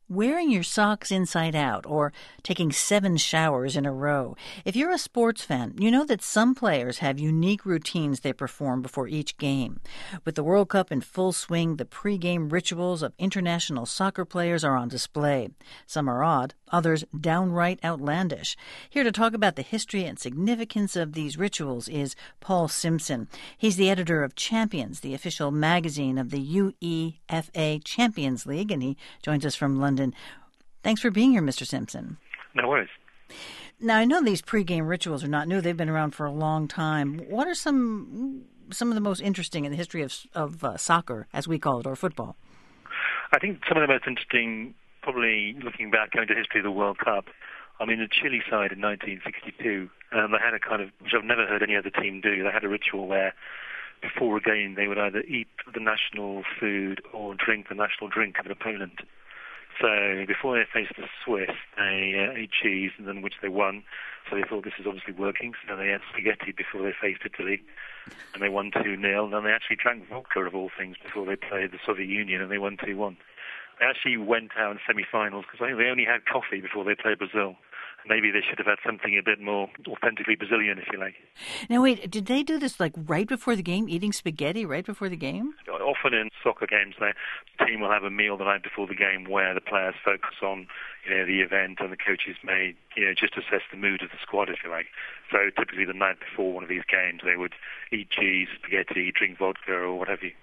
Wearing your socks inside out or taking 7 showers in a row. If you're a sports fan, you know that some players have unique routines they perform before each game. With the World Cup in full swing, the pre-game rituals of international soccer players are on display. Some are odd, others downright outlandish. Here to talk about the history and significance of these rituals is Paul Simpson. He's the editor of Champions, the official magazine of the UEFA Champions League, and he joins us from London. Thanks for being here, Mr. Simpson. No worries. Now, I know these pregame rituals are not new. They've been around for a long time. What are some of the most interesting in the history of soccer, as we call it, or football? I think some of the most interesting, probably looking back into the history of the World Cup, I mean, the Chile side in 1962, they had a kind of, which I've never heard any other team do, they had a ritual where before a game they would either eat the national food or drink the national drink of an opponent. So before they faced the Swiss, they ate cheese, and then which they won. So they thought this is obviously working. So they had spaghetti before they faced Italy, and they won 2-0. And then they actually drank vodka, of all things, before they played the Soviet Union, and they won 2-1. They actually went out in semi-finals because I think they only had coffee before they played Brazil. Maybe they should have had something a bit more authentically Brazilian, if you like. Now, wait, did they do this like right before the game, eating spaghetti right before the game? Often in soccer games, the team will have a meal the night before the game where the players focus on, the event, and the coaches may, just assess the mood of the squad, if you like. So typically the night before one of these games, they would eat cheese, spaghetti, drink vodka, or what have you.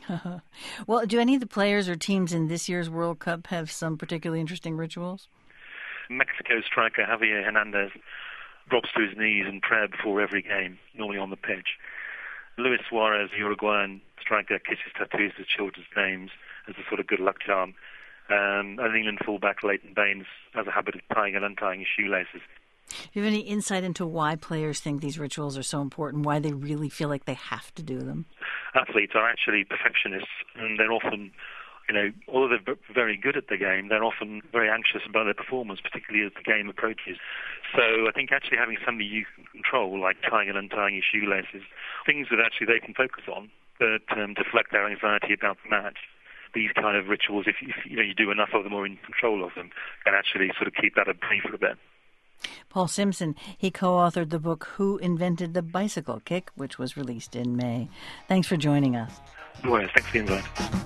Well, do any of the players or teams in this year's World Cup have some particularly interesting rituals? Mexico striker Javier Hernandez drops to his knees in prayer before every game, normally on the pitch. Luis Suarez, the Uruguayan striker, kisses tattoos with children's names as a sort of good luck charm. And England fullback Leighton Baines has a habit of tying and untying his shoelaces. Do you have any insight into why players think these rituals are so important, why they really feel like they have to do them? Athletes are actually perfectionists, and they're often, although they're very good at the game, they're often very anxious about their performance, particularly as the game approaches. So I think actually having something you can control, like tying and untying your shoelaces, things that actually they can focus on that deflect their anxiety about the match. These kind of rituals, if you do enough of them or in control of them, can actually sort of keep that at bay for a bit. Paul Simpson, he co-authored the book Who Invented the Bicycle Kick, which was released in May. Thanks for joining us. No worries. Thanks for the invite.